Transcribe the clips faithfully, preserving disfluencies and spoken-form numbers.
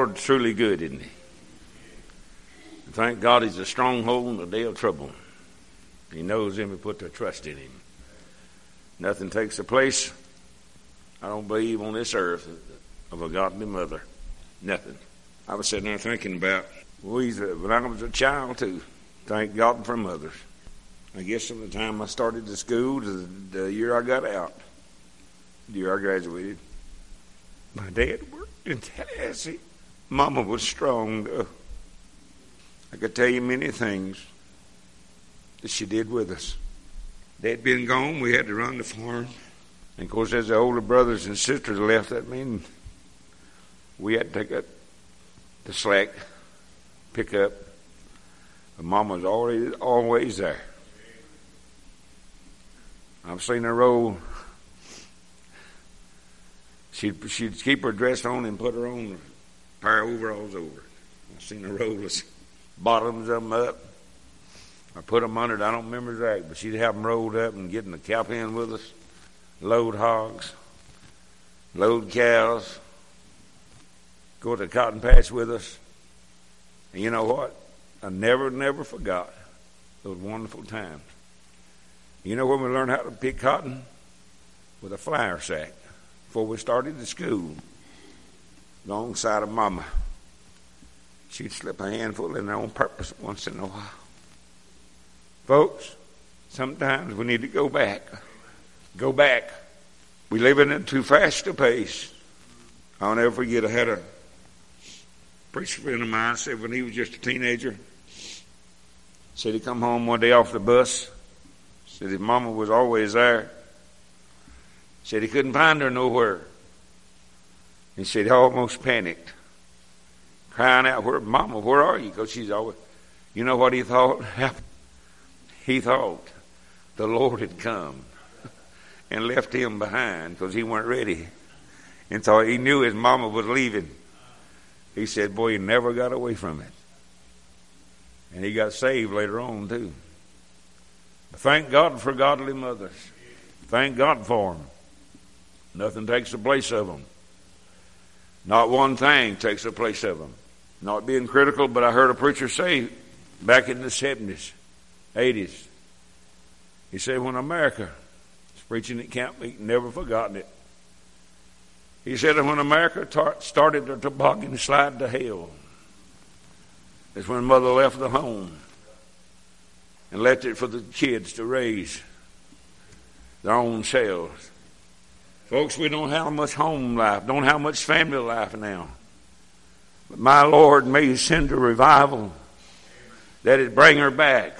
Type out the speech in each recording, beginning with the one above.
Lord's truly good, isn't he? Thank God he's a stronghold in the day of trouble. He knows them who put their trust in him. Nothing takes the place, I don't believe, on this earth of a godly mother. Nothing. I was sitting there thinking about we, when I was a child too. Thank God for mothers. I guess from the time I started to school to the year I got out, the year I graduated, my dad worked in Tallahassee. Mama was strong though. I could tell you many things that she did with us. Dad being gone, we had to run the farm. And of course, as the older brothers and sisters left, that mean we had to take up the slack, pick up. But Mama was always, always there. I've seen her roll. She'd, she'd keep her dress on and put her on a pair of overalls over it. I've seen her roll us. Bottoms of them up. I put them under it. I don't remember exactly, but she'd have them rolled up and get in the cow pen with us, load hogs, load cows, go to the cotton patch with us. And you know what? I never, never forgot those wonderful times. You know when we learned how to pick cotton? With a flour sack before we started the school, alongside of Mama. She'd slip a handful in there on purpose once in a while. Folks, sometimes we need to go back. Go back. We living in too fast a pace. I'll never forget, I had a preacher friend of mine said when he was just a teenager, said he come home one day off the bus, said his mama was always there. Said he couldn't find her nowhere. He said he almost panicked, crying out, "Where, Mama, where are you?" Because she's always, you know what he thought? He thought the Lord had come and left him behind because he weren't ready. And so he knew his mama was leaving. He said, boy, he never got away from it. And he got saved later on too. Thank God for godly mothers. Thank God for them. Nothing takes the place of them. Not one thing takes the place of them. Not being critical, but I heard a preacher say back in the seventies, eighties, he said when America was preaching at camp meeting, never forgotten it. He said that when America tar- started the toboggan slide to hell, is when mother left the home and left it for the kids to raise their own selves. Folks, we don't have much home life, don't have much family life now. But my Lord may send a revival that it bring her back.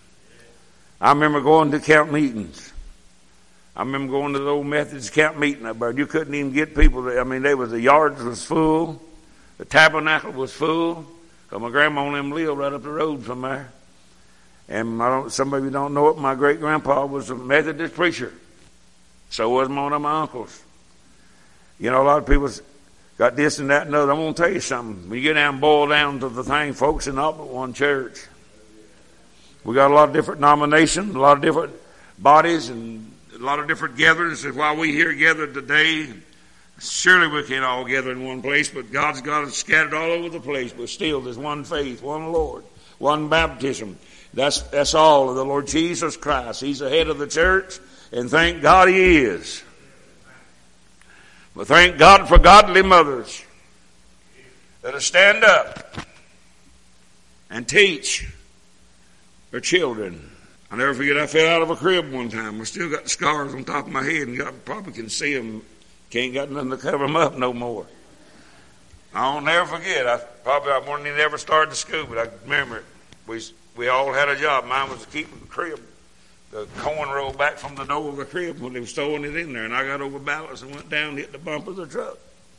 I remember going to camp meetings. I remember going to the old Methodist camp meeting up there. You couldn't even get people. To, I mean, they was the yards was full, the tabernacle was full. Cause my grandma and them lived right up the road from there. And I don't, some of you don't know it. My great grandpa was a Methodist preacher. So was one of my uncles. You know, a lot of people got this and that and other. I'm going to tell you something. When you get down and boil down to the thing, folks, in not but one church. We got a lot of different denominations, a lot of different bodies, and a lot of different gatherings. And while we here gathered today, surely we can't all gather in one place, but God's got us scattered all over the place. But still, there's one faith, one Lord, one baptism. That's, that's all of the Lord Jesus Christ. He's the head of the church. And thank God he is. But thank God for godly mothers that'll stand up and teach their children. I'll never forget, I fell out of a crib one time. I still got the scars on top of my head, and God probably can see them. Can't got nothing to cover them up no more. I'll never forget. I probably I wouldn't even ever started the school, but I remember it. We we all had a job. Mine was to keep the crib. The corn rolled back from the door of the crib when they were stowing it in there, and I got over balance and went down and hit the bumper of the truck.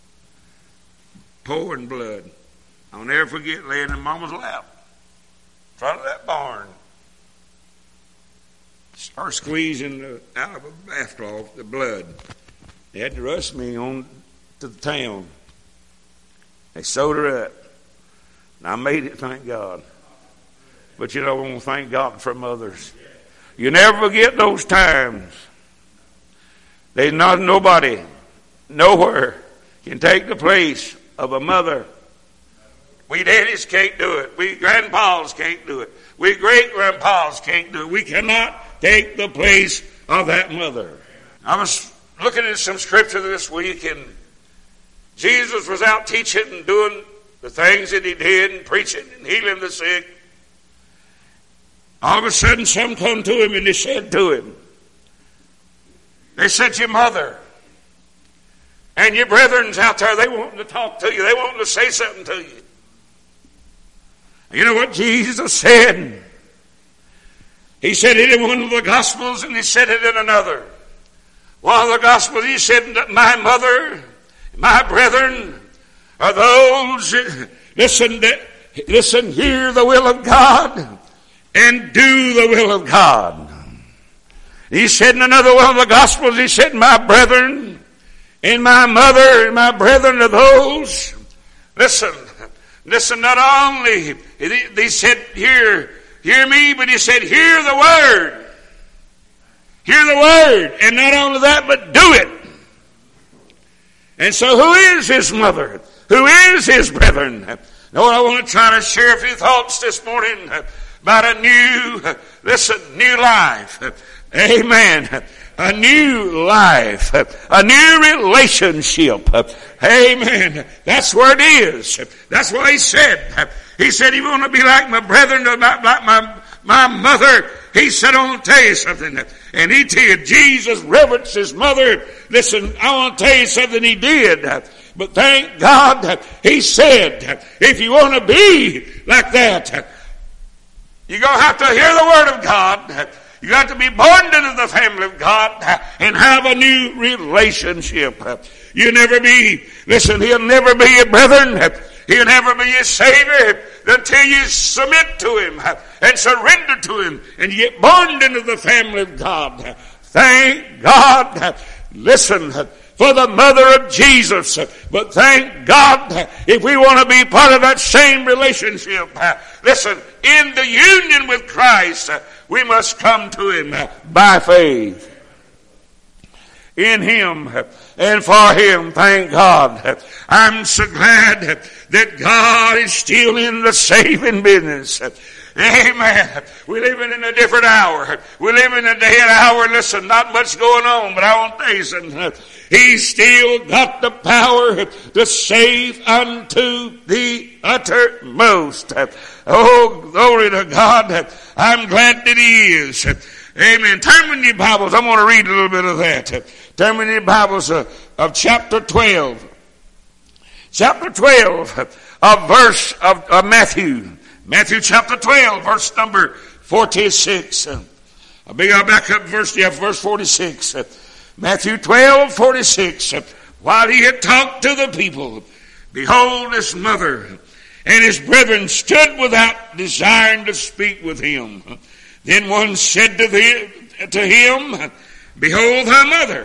Pouring blood. I'll never forget laying in Mama's lap in front of that barn. Start squeezing the, out of a bathcloth the blood. They had to rush me on to the town. They sewed her up. And I made it, thank God. But you know, I want to thank God for mothers. You never forget those times. There's not nobody, nowhere can take the place of a mother We daddies can't do it. We grandpas can't do it. We great-grandpas can't do it. We cannot take the place of that mother. I was looking at some scripture this week, and Jesus was out teaching and doing the things that he did and preaching and healing the sick. All of a sudden, some come to him and they said to him, they said, your mother and your brethren's out there, they want to talk to you. They want to say something to you. You know what Jesus said? He said it in one of the Gospels and he said it in another. One of the Gospels, he said that my mother, my brethren are those, listen, listen, hear the will of God and do the will of God. He said in another one of the Gospels, he said, my brethren and my mother and my brethren are those, listen, listen, not only, he said, hear, hear me, but he said, hear the word. Hear the word. And not only that, but do it. And so who is his mother? Who is his brethren? Now I want to try to share a few thoughts this morning about a new, listen, new life. Amen. A new life. A new relationship. Amen. That's where it is. That's what he said. He said, you want to be like my brethren, like my, my mother. He said, I want to tell you something. And he did. Jesus reverenced his mother. Listen, I want to tell you something he did. But thank God, he said, if you want to be like that, you're going to have to hear the word of God. You got to be born into the family of God and have a new relationship. You'll never be, listen, he'll never be your brethren. He'll never be your Savior until you submit to him and surrender to him and you get born into the family of God. Thank God. Listen, for the mother of Jesus. But thank God if we want to be part of that same relationship. Listen, in the union with Christ, we must come to him by faith. In him and for him, thank God. I'm so glad that God is still in the saving business. Amen. We're living in a different hour. We're living in a dead hour. Listen, not much going on, but I want to tell you something. He's still got the power to save unto the uttermost. Oh, glory to God. I'm glad that he is. Amen. Turn with your Bibles. I'm going to read a little bit of that. Turn with your Bibles of, of chapter twelve. Chapter twelve of verse of, of Matthew. Matthew chapter twelve, verse number forty-six. I'll back up verse, yeah, verse forty-six. Matthew twelve, forty-six. While he had talked to the people, behold, his mother and his brethren stood without, desiring to speak with him. Then one said to, the, to him, behold thy mother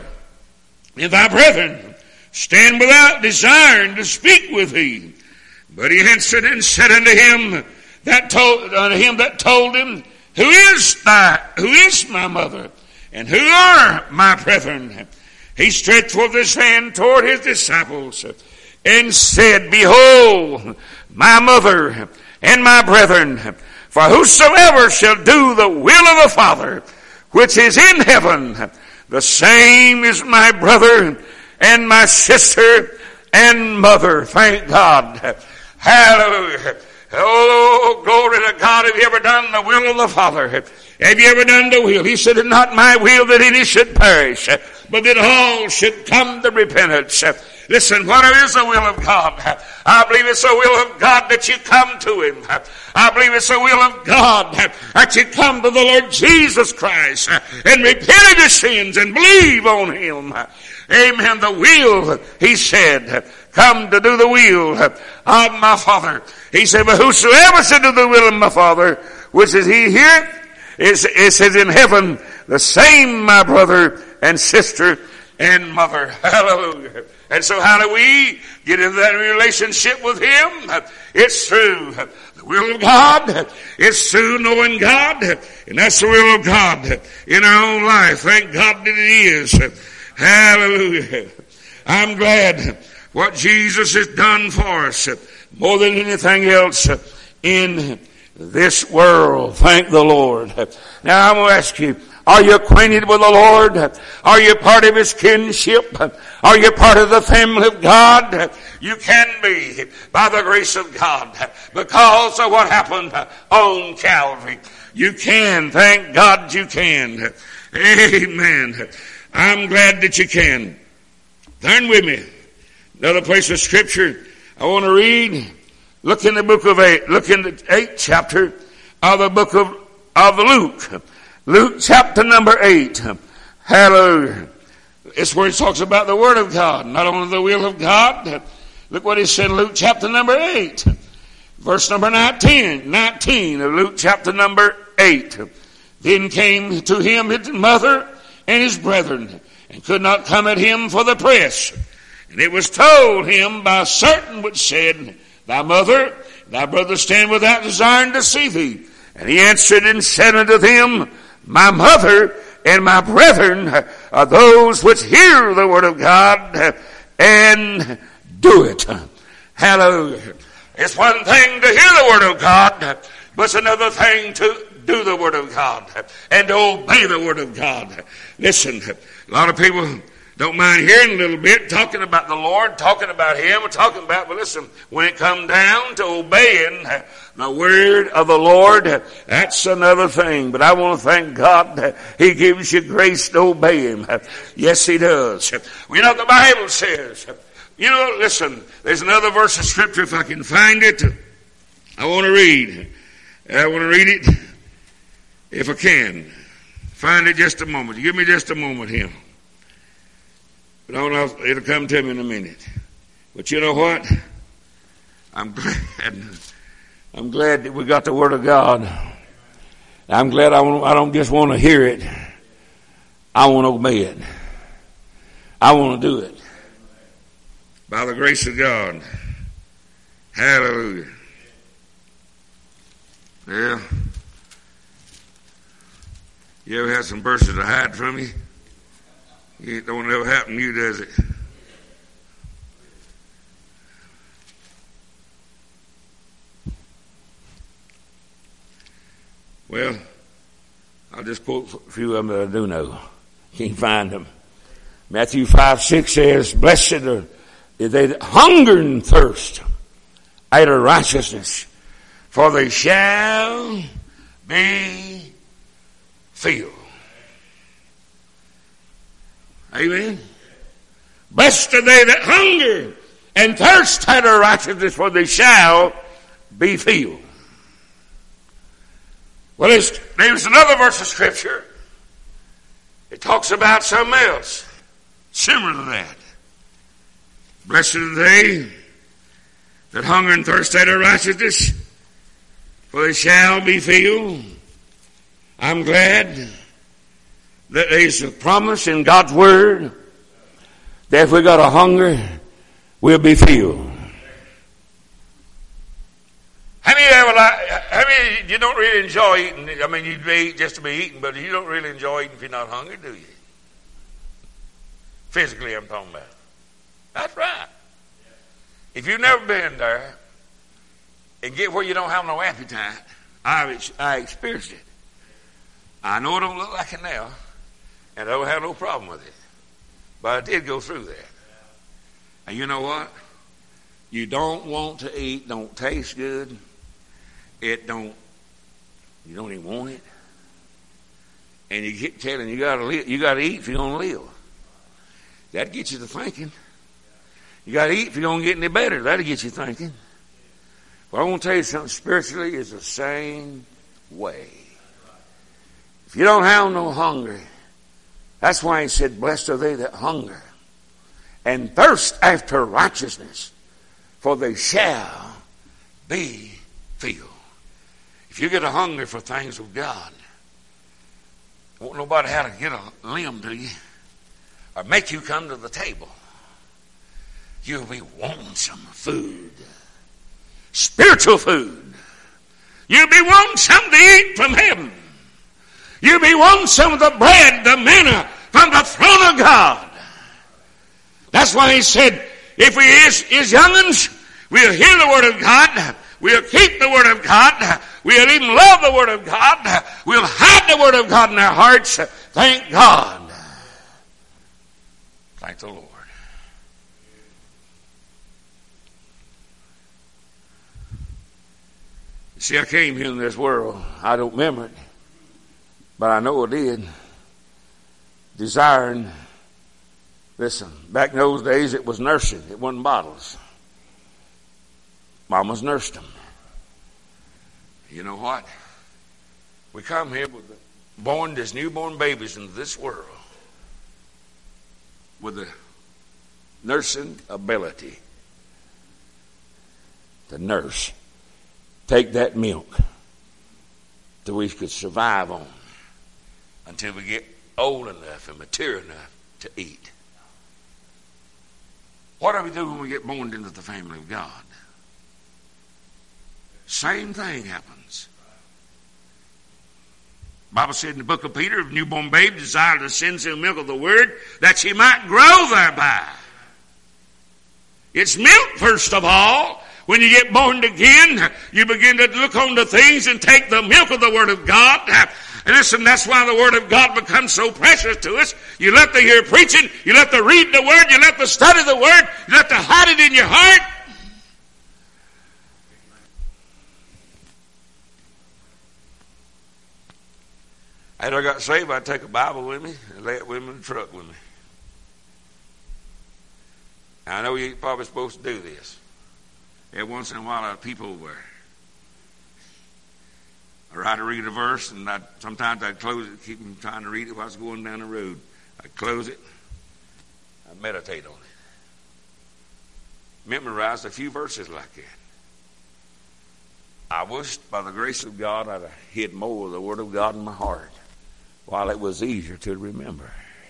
and thy brethren stand without, desiring to speak with thee. But he answered and said unto him that told unto him that told him, Who is thy who is my mother, and who are my brethren? He stretched forth his hand toward his disciples and said, Behold, my mother and my brethren, for whosoever shall do the will of the Father which is in heaven, the same is my brother and my sister and mother. Thank God. Hallelujah. Oh, glory to God. Have you ever done the will of the Father? Have you ever done the will? He said, It's not my will that any should perish, but that all should come to repentance. Listen, what is the will of God? I believe it's the will of God that you come to him. I believe it's the will of God that you come to the Lord Jesus Christ and repent of your sins and believe on him. Amen. The will, he said, come to do the will of my Father. He said, but whosoever shall do the will of my Father, which is he here, it says in heaven, the same my brother and sister and mother. Hallelujah. And so how do we get into that relationship with him? It's through the will of God. It's through knowing God. And that's the will of God in our own life. Thank God that it is. Hallelujah. I'm glad what Jesus has done for us. more than anything else in this world. Thank the Lord. Now I'm going to ask you, are you acquainted with the Lord? Are you part of His kinship? Are you part of the family of God? You can be by the grace of God because of what happened on Calvary. You can. Thank God you can. Amen. I'm glad that you can. Turn with me. Another place of Scripture I want to read. Look in the book of eight. Look in the eighth chapter of the book of, of Luke. Luke chapter number eight. Hallelujah. It's where he talks about the Word of God, not only the will of God. Look what he said in Luke chapter number eight. Verse number nineteen. nineteen of Luke chapter number eight. Then came to him his mother and his brethren, and could not come at him for the press. And it was told him by certain which said, Thy mother, thy brother stand without desiring to see thee. And he answered and said unto them, My mother and my brethren are those which hear the word of God and do it. Hallelujah. It's one thing to hear the word of God, but it's another thing to do the word of God and to obey the word of God. Listen, a lot of people don't mind hearing a little bit, talking about the Lord, talking about Him, or talking about, but listen, when it comes down to obeying the word of the Lord, that's another thing. But I want to thank God that He gives you grace to obey Him. Yes, He does. You know what the Bible says? You know, listen, there's another verse of Scripture, if I can find it, I want to read. I want to read it, if I can. Find it just a moment. Give me just a moment here. But I don't know if it'll come to me in a minute. But you know what? I'm glad. I'm glad that we got the Word of God. I'm glad I, I don't just want to hear it. I want to obey it. I want to do it. By the grace of God. Hallelujah. Yeah. You ever had some verses to hide from you? It don't ever happen to you, does it? Well, I'll just quote a few of them that I do know. Can't find them. Matthew five six says, Blessed are they that hunger and thirst after righteousness, for they shall be filled. Amen. Blessed are they that hunger and thirst after righteousness, for they shall be filled. Well, there's, there's another verse of Scripture. It talks about something else similar to that. Blessed are they that hunger and thirst after righteousness, for they shall be filled. I'm glad that there's a promise in God's Word that if we got a hunger, we'll be filled. How many ever like, how many, you don't really enjoy eating? I mean, you eat just to be eating, but you don't really enjoy eating if you're not hungry, do you? Physically, I'm talking about. That's right. If you've never been there and get where you don't have no appetite, I've, I experienced it. I know it don't look like it now, and I don't have no problem with it. But I did go through that. And you know what? You don't want to eat, don't taste good. It don't, you don't even want it. And you keep telling you gotta live, you gotta eat if you're gonna live. That gets you to thinking. You gotta eat if you're gonna get any better. That'll get you thinking. But I want to tell you something, spiritually is the same way. If you don't have no hunger, that's why he said, Blessed are they that hunger and thirst after righteousness, for they shall be filled. If you get a hunger for things of God, won't nobody how to get a limb to you or make you come to the table. You'll be wanting some food, spiritual food. You'll be wanting something to eat from heaven. You'll be wanting some of the bread, the manna from the throne of God. That's why he said, if we is, is young'uns, We'll hear the Word of God. We'll keep the Word of God. We'll even love the Word of God. We'll hide the Word of God in our hearts. Thank God. Thank the Lord. See, I came here in this world. I don't remember it, but I know I did. Desiring, listen, back in those days it was nursing. It wasn't bottles. Mamas nursed them. You know what? We come here with the, born as newborn babies into this world with a nursing ability to nurse. Take that milk that we could survive on until we get old enough and mature enough to eat. What do we do when we get born into the family of God? Same thing happens. The Bible said in the book of Peter, a newborn babe desired the sincere milk of the word that she might grow thereby. It's milk, first of all. When you get born again, you begin to look on the things and take the milk of the Word of God. And listen, that's why the Word of God becomes so precious to us. You let to hear preaching, you let to read the Word, you let to study the Word, you let to hide it in your heart. After I got saved, I'd take a Bible with me and lay it with me in the truck with me. Now, I know you're probably supposed to do this. Every once in a while, our people were. I'd try to read a verse, and I'd, sometimes I'd close it, keep them trying to read it while I was going down the road. I'd close it. I'd meditate on it. Memorized a few verses like that. I wished, by the grace of God, I'd have hid more of the Word of God in my heart while it was easier to remember.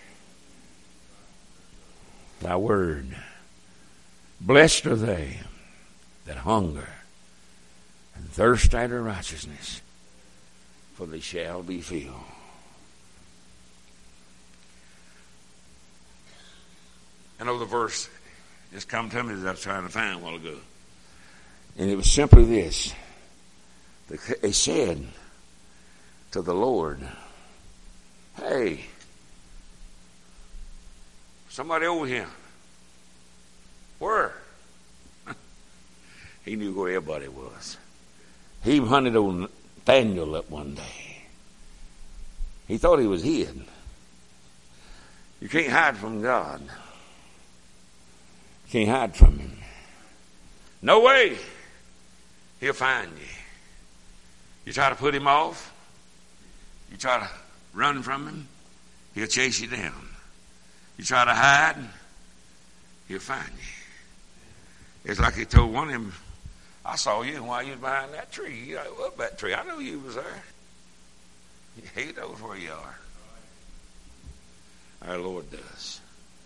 Thy Word. Blessed are they that hunger and thirst after righteousness, for they shall be filled. I know the verse just come to me as I was trying to find a while ago. And it was simply this. They said to the Lord, hey, somebody over here. Where? He knew where everybody was. He hunted old Nathaniel up one day. He thought he was hid. You can't hide from God. You can't hide from Him. No way. He'll find you. You try to put Him off. You try to run from Him. He'll chase you down. You try to hide. He'll find you. It's like He told one of them, I saw you while you was behind that tree. You know, up that tree. I knew you was there. He knows where you are. Our Lord does.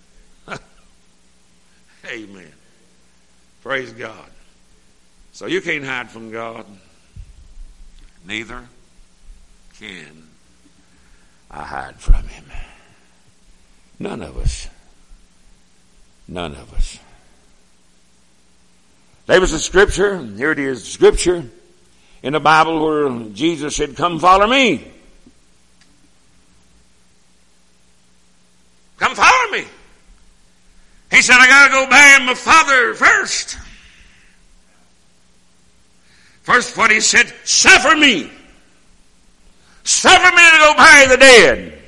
Amen. Praise God. So you can't hide from God. Neither can I hide from Him. None of us. None of us. There was a scripture, here it is, scripture in the Bible where Jesus said, come follow me. Come follow me. He said, I got to go bury my Father first. First what He said, suffer me. Suffer me to go bury the dead.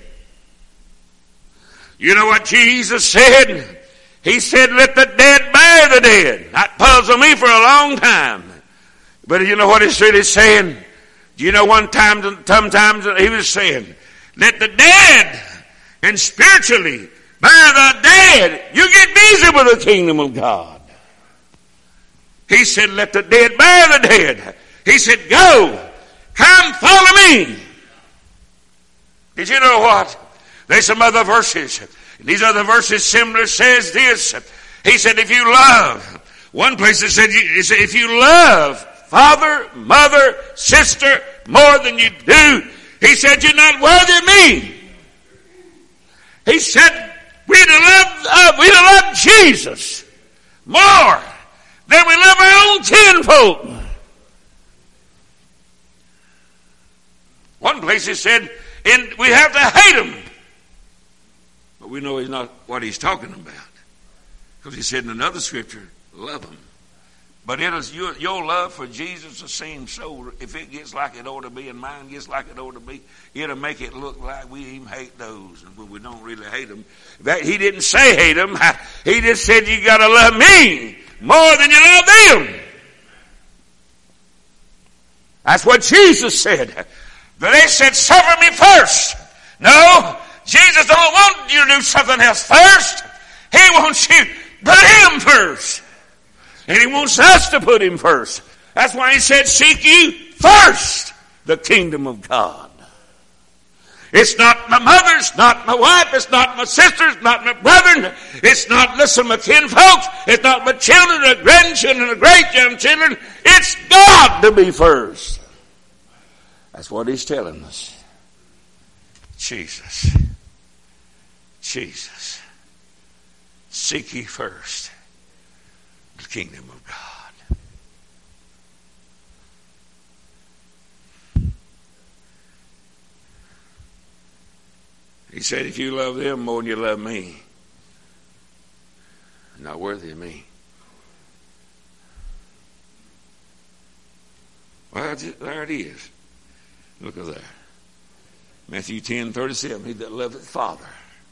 You know what Jesus said? He said, let the dead bury the dead. That puzzled me for a long time. But you know what He's really saying? Do you know one time, sometimes He was saying, let the dead and spiritually bury the dead. You get busy with the kingdom of God. He said, let the dead bury the dead. He said, go, come follow me. Did you know what? There's some other verses. These other verses similar says this. He said, if you love, one place it said, he said, if you love father, mother, sister more than you do, He said, you're not worthy of me. He said, we'd have loved, uh, we'd have loved Jesus more then we love our own kinfolk. One place he said, in, we have to hate them. But we know he's not what he's talking about. Because he said in another scripture, love them. But it is your, your love for Jesus will seem so, if it gets like it ought to be and mine gets like it ought to be, it'll make it look like we even hate those. But we don't really hate them. That, he didn't say hate them. He just said you got to love me more than you love them. That's what Jesus said. They said, suffer me first. No, Jesus don't want you to do something else first. He wants you to put him first. And he wants us to put him first. That's why he said, seek ye first the kingdom of God. It's not my mother, it's not my wife, it's not my sisters, not my brethren, it's not, listen, my kinfolks, it's not my children or grandchildren or great-grandchildren. It's God to be first. That's what he's telling us. Jesus. Jesus. Seek ye first the kingdom of God. He said, if you love them more than you love me, you're not worthy of me. Well, there it is. Look at that. Matthew ten thirty-seven. He that loveth father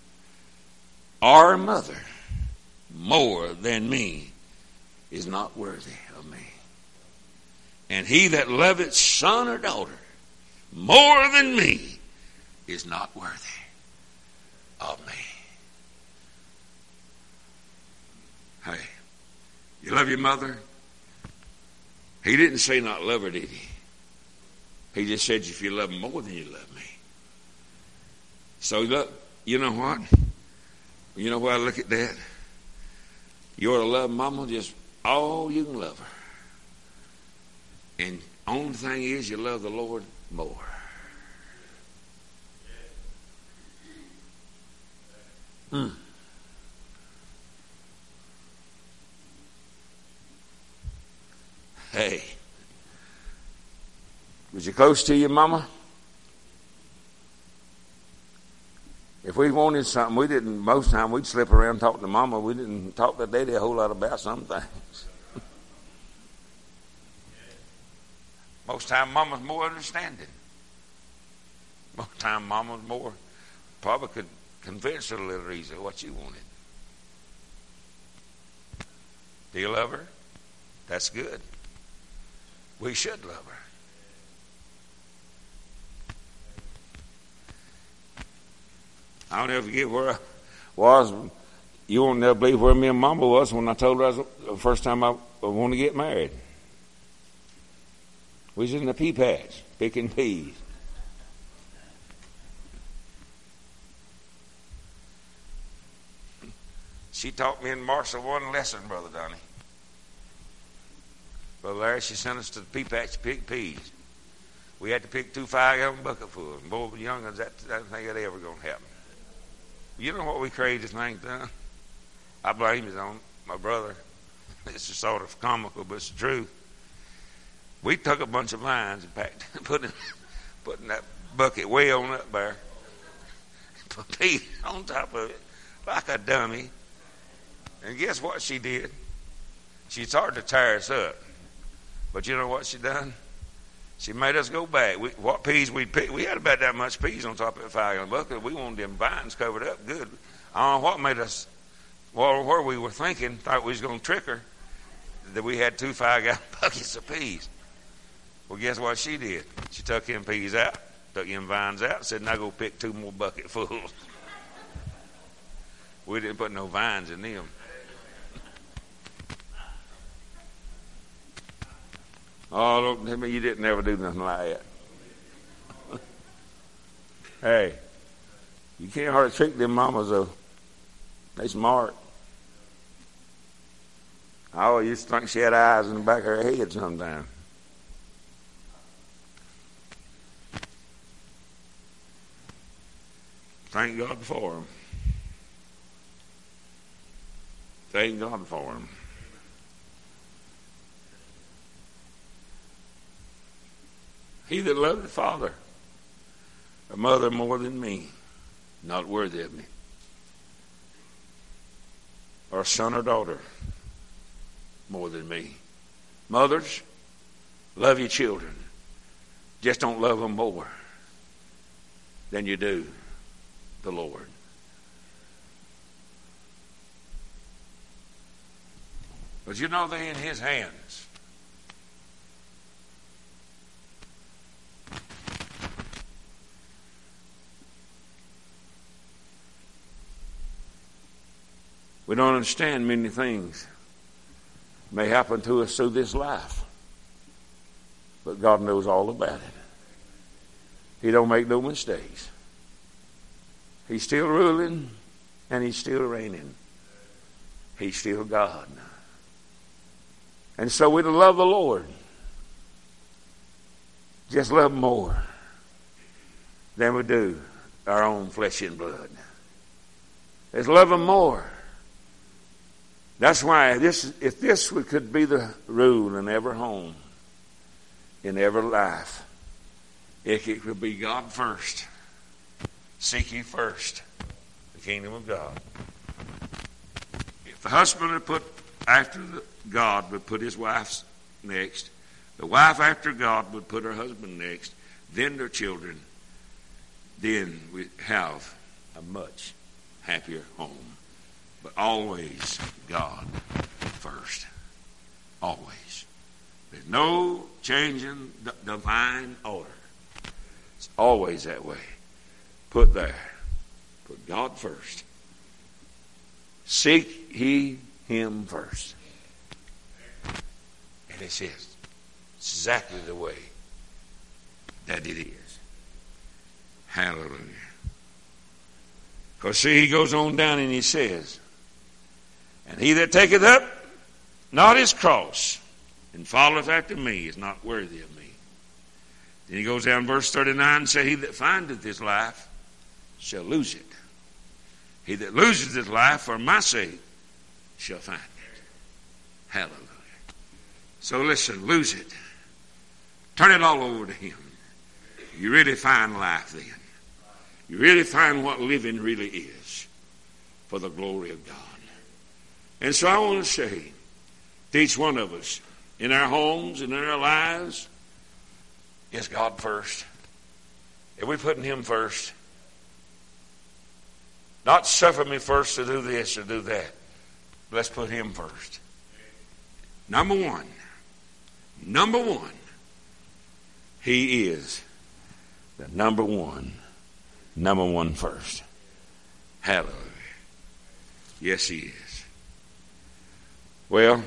or mother more than me is not worthy of me. And he that loveth son or daughter more than me is not worthy of me. Hey, you love your mother? He didn't say not love her, did he? He just said if you love him more than you love me. So look, you know what? You know why I look at that? You ought to love mama just all you can love her. And only thing is you love the Lord more. Hmm. Hey. Was you close to your mama? If we wanted something, we didn't, most of the time we'd slip around talking to mama. We didn't talk to daddy a whole lot about some things. Most of the time mama's more understanding. Most of the time mama's more, probably could convince her a little easier what you wanted. Do you love her? That's good. We should love her. I'll never forget where I was. You won't never believe where me and Mama was when I told her I was the first time I want to get married. We was in the pea patch picking peas. She taught me in Marshall one lesson, Brother Donnie. Brother Larry, she sent us to the pea patch to pick peas. We had to pick two five-gallon bucketfuls. Boy, we young as that, I don't think that ever going to happen. You know what we created this thing done? I blame it on my brother. It's just sort of comical, but it's the truth. We took a bunch of vines and packed, put in, put in that bucket way on up there, put peas on top of it like a dummy. And guess what she did? She started to tear us up. But you know what she done? She made us go back. We, what peas we picked, we had about that much peas on top of that five-gallon bucket. We wanted them vines covered up good. I don't know what made us, well, where we were thinking, thought we was going to trick her, that we had two five-gallon buckets of peas. Well, guess what she did? She took them peas out, took them vines out, and said, now go pick two more bucketfuls. We didn't put no vines in them. Oh, don't tell me you didn't ever do nothing like that. Hey, you can't hardly trick them mamas, though. They smart. I always used to think she had eyes in the back of her head sometimes. Thank God for them. Thank God for them. He that loveth father or mother more than me, not worthy of me. Or son or daughter more than me. Mothers, love your children. Just don't love them more than you do the Lord. But you know they're in His hands. We don't understand many things may happen to us through this life. But God knows all about it. He don't make no mistakes. He's still ruling and He's still reigning. He's still God. And so we love the Lord. Just love Him more than we do our own flesh and blood. Let's love Him more. That's why this, if this could be the rule in every home, in every life, if it could be God first. Seek ye first the kingdom of God. If the husband would put after the, God would put his wife next, the wife after God would put her husband next, then their children, then we have a much happier home. But always God first. Always. There's no changing the divine order. It's always that way. Put there. Put God first. Seek ye Him first. And it says exactly the way that it is. Hallelujah. Because see, he goes on down and he says, and he that taketh up not his cross and followeth after me is not worthy of me. Then he goes down verse thirty-nine and says, he that findeth his life shall lose it. He that loses his life for my sake shall find it. Hallelujah. So listen, lose it. Turn it all over to Him. You really find life then. You really find what living really is for the glory of God. And so I want to say to each one of us, in our homes and in our lives, is God first. If we're putting Him first, not suffer me first to do this or do that. Let's put Him first. Number one. Number one. He is the number one. Number one first. Hallelujah. Yes, He is. Well,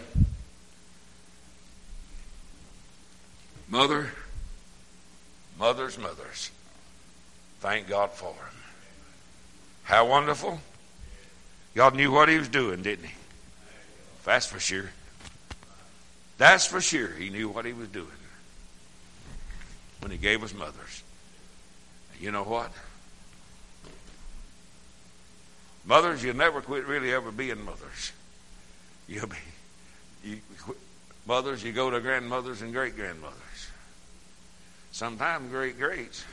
mother, mothers, mothers, thank God for them. How wonderful. God knew what He was doing, didn't He? That's for sure. That's for sure. He knew what He was doing when He gave us mothers. And you know what? Mothers, you'll never quit really ever being mothers. You'll be, you, mothers, you go to grandmothers and great-grandmothers. Sometimes great-greats.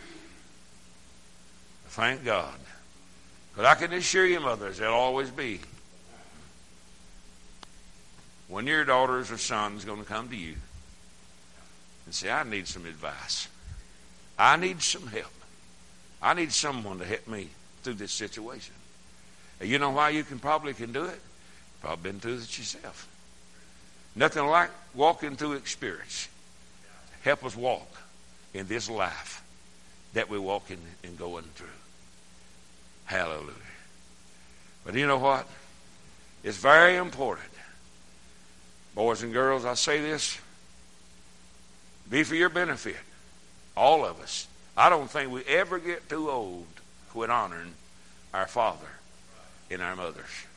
Thank God. But I can assure you, mothers, there'll always be when your daughters or sons going to come to you and say, I need some advice. I need some help. I need someone to help me through this situation. And you know why you can probably can do it? Probably been through it yourself. Nothing like walking through experience. Help us walk in this life that we're walking and going through. Hallelujah. But you know what? It's very important. Boys and girls, I say this, be for your benefit. All of us. I don't think we ever get too old to quit honoring our father and our mothers.